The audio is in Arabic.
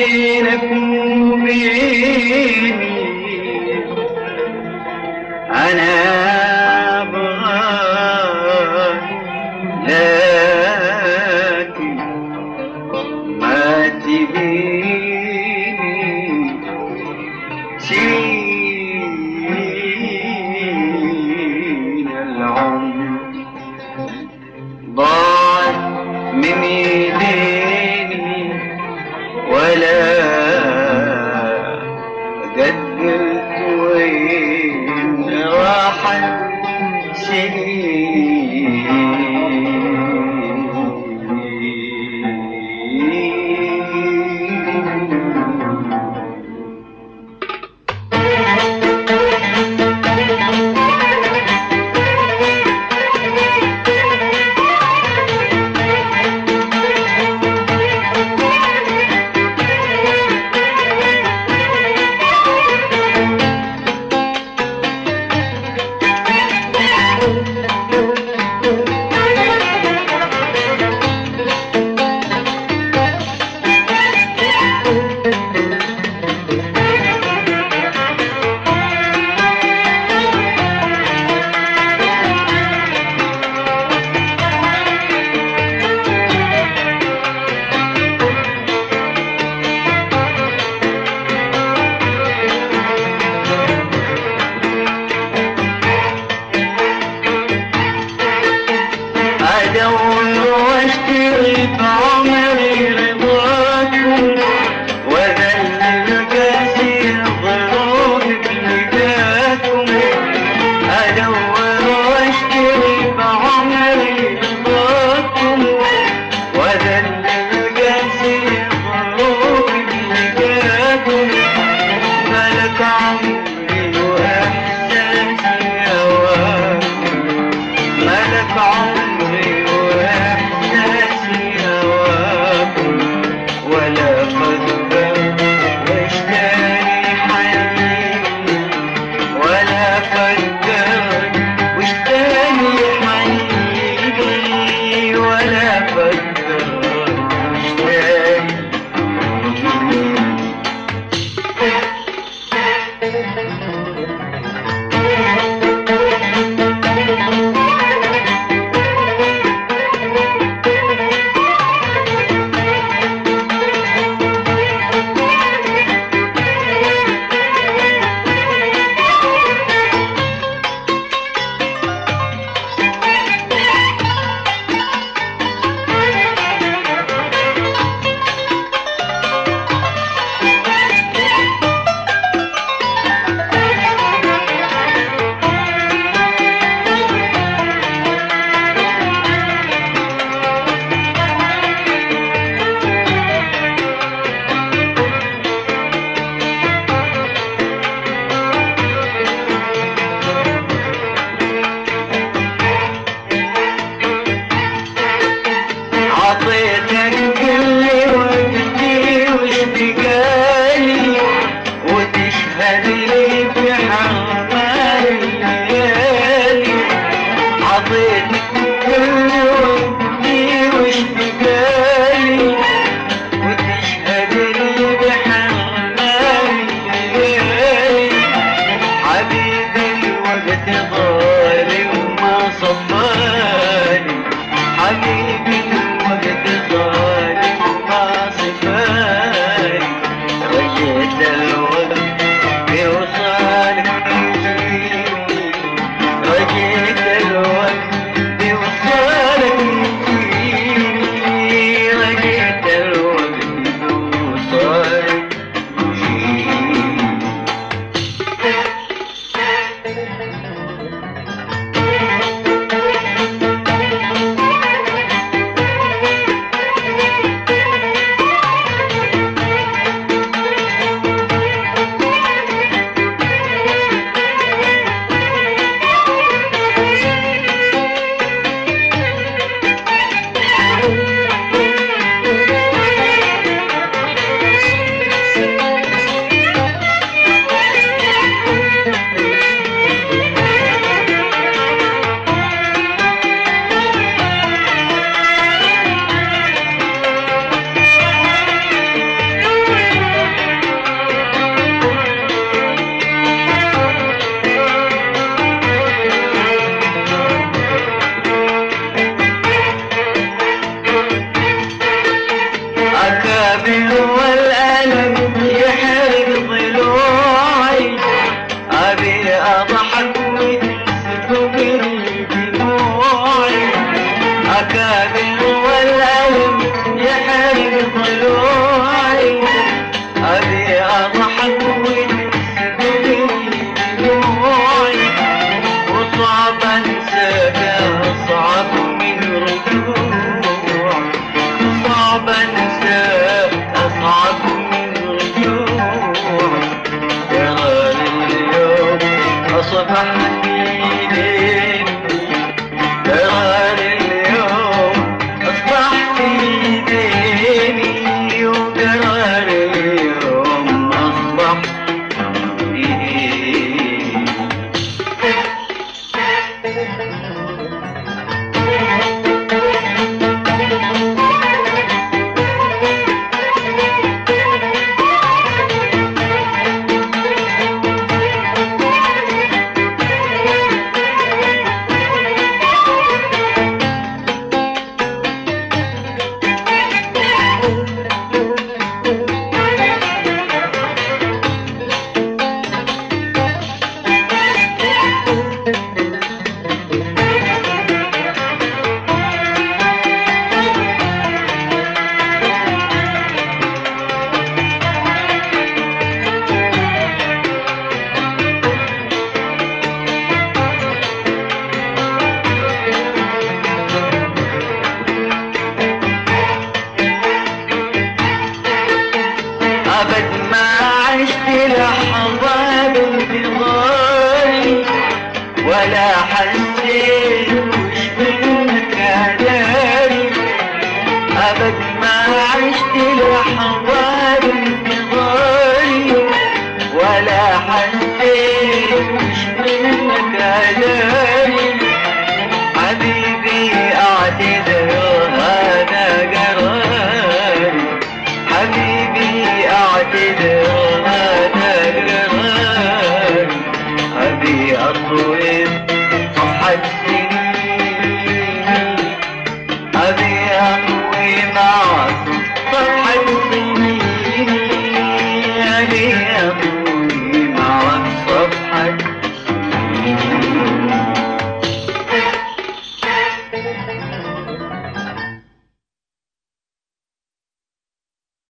بينك وبيني أنا أبغاك، لكن ما تبيني سنين العمر ضاعت من ايديني ولا قدرت وين راحت أدور واشتري بعمري رضاكم وأذلل قاسي الظروف بلقاكم. أدور واشتري بعمري رضاكم وأذلل قاسي الظروف بلقاكم. ملك عمري وإحساسي هواكم، ملك عمري وإحساسي هواكم. ولا فكر واشتاني حنيني، ولا فكر واشتاني حنيني، ولا فكر واشتاني عطيتك كل وقتي وش بقالي، وتشهد لي بحرمان الليالي. عطيتك كل وقتي وش بقالي، وتشهد لي بحرمان الليالي. حبيبي الوقت ظالم ما صفاني، حبيبي الوقت ظالم ما صفاني. رجيت الوقت بوصالك يجيني، رجيت الوقت بوصالك يجيني، رجيت الوقت بوصالك يجيني. أبد ما عشت لحظة بانتظاري ولا حسيت وش منك عذاري. أبد ما عشت لحظة بانتظاري ولا حسيت وش منك عذاري. حبيبي أعتذر هذا قراري. حبيبي أعتذر